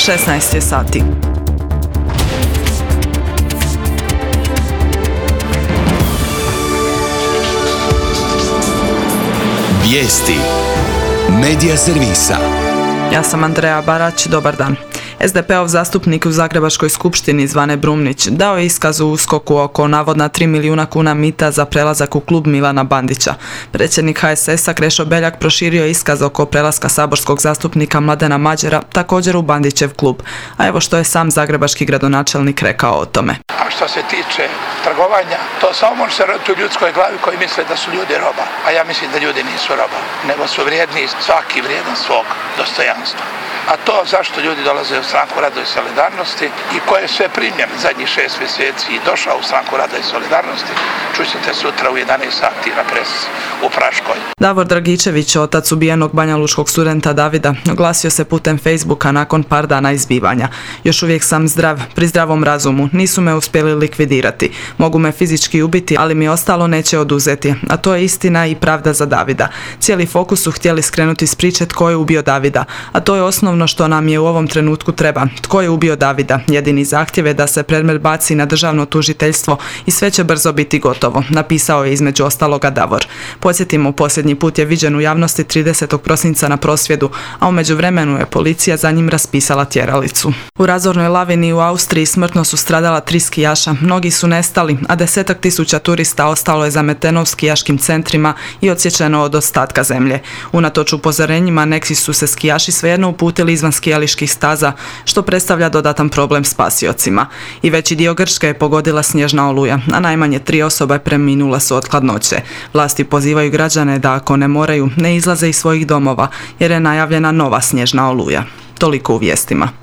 16 je sati. Vijesti Medija servisa. Ja sam Andreja Barać, dobar dan. SDP-ov zastupnik u Zagrebačkoj skupštini Zvane Brumnić dao je iskaz u USKOK-u oko navodna 3 milijuna kuna mita za prelazak u klub Milana Bandića. Predsjednik HSS-a Krešo Beljak proširio je iskaz oko prelaska saborskog zastupnika Mladena Mađera također u Bandićev klub. A evo što je sam zagrebački gradonačelnik rekao o tome. A što se tiče trgovanja, to samo može se roditi u ljudskoj glavi koji misle da su ljudi roba. A ja mislim da ljudi nisu roba, nego su vrijedni, svaki vrijedan svog dostojanstva. A to zašto ljudi dolaze u Stranku rada i solidarnosti i ko je sve primljen zadnjih 6 mjeseci i došao u Stranku rada i solidarnosti, čućete sutra u 11 sati na presici u Praškoj. Davor Dragičević, otac ubijenog banjalučkog studenta Davida, oglasio se putem Facebooka nakon par dana izbivanja. Još uvijek sam zdrav, pri zdravom razumu, nisu me uspjeli likvidirati. Mogu me fizički ubiti, ali mi ostalo neće oduzeti. A to je istina i pravda za Davida. Cijeli fokus su htjeli skrenuti s priče tko je ubio Davida, a to je osnovno što nam je u ovom trenutku treba. Tko je ubio Davida? Jedini zahtjev je da se predmet baci na državno tužiteljstvo i sve će brzo biti gotovo, napisao je između ostaloga Davor. Podsjetimo, posljednji put je viđen u javnosti 30. prosinca na prosvjedu, a u međuvremenu je policija za njim raspisala tjeralicu. U razornoj lavini u Austriji smrtno su stradala 3 skijaša, mnogi su nestali, a 10.000 turista ostalo je zameteno u skijaškim centrima i odsječeno od ostatka zemlje. Unatoč upozorenjima, neki su se skijaši svejedno uputili izvan skijaliških staza, što predstavlja dodatan problem spasiocima. I veći dio Grčke je pogodila snježna oluja, a najmanje 3 osobe preminule su od hladnoće. Vlasti pozivaju građane da ako ne moraju, ne izlaze iz svojih domova, jer je najavljena nova snježna oluja. Toliko u vijestima.